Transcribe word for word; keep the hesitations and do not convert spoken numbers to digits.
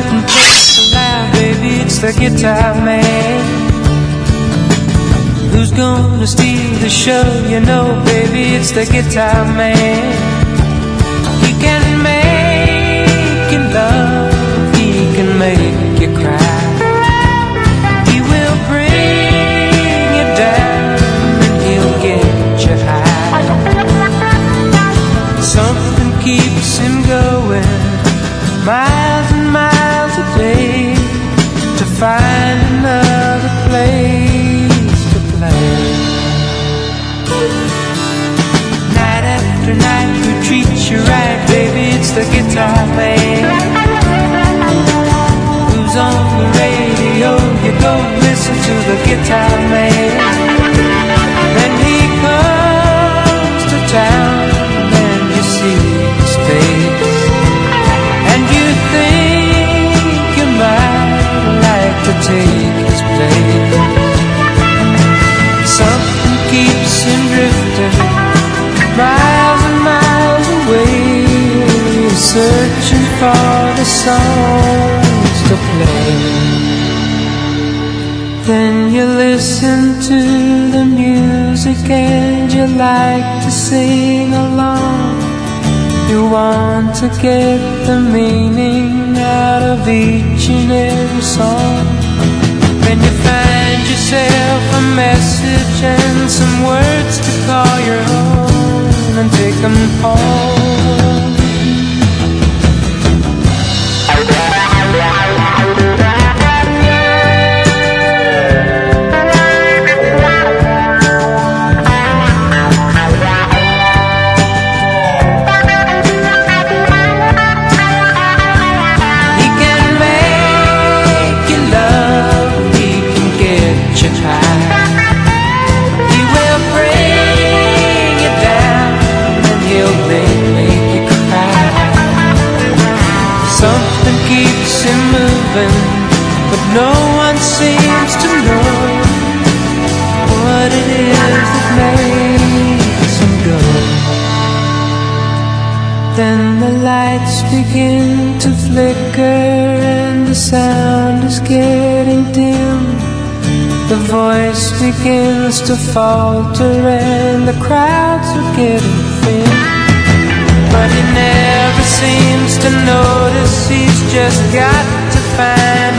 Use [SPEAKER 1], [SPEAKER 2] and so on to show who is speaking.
[SPEAKER 1] out and play loud, baby, it's the guitar man. Who's gonna steal the show? You know, baby, it's the guitar man. He can make you love, he can make you cry. He will bring you down and he'll get you high. Something keeps him going miles and miles a day to find another place to play. Night after night who treats you right, baby, it's the guitar man. Who's on the radio? You go listen to the guitar man. Then he comes to town and you see his face, and you think you might like to take his place. Something keeps him drifting miles and miles away, searching for the songs to play. Then you listen to the music and you like to sing along. You want to get the meaning out of each and every song. Then you find yourself a message and some words to call your own and take them home. But no one seems to know what it is that makes him go. Then the lights begin to flicker and the sound is getting dim. The voice begins to falter and the crowds are getting thin. But he never seems to notice, he's just got to find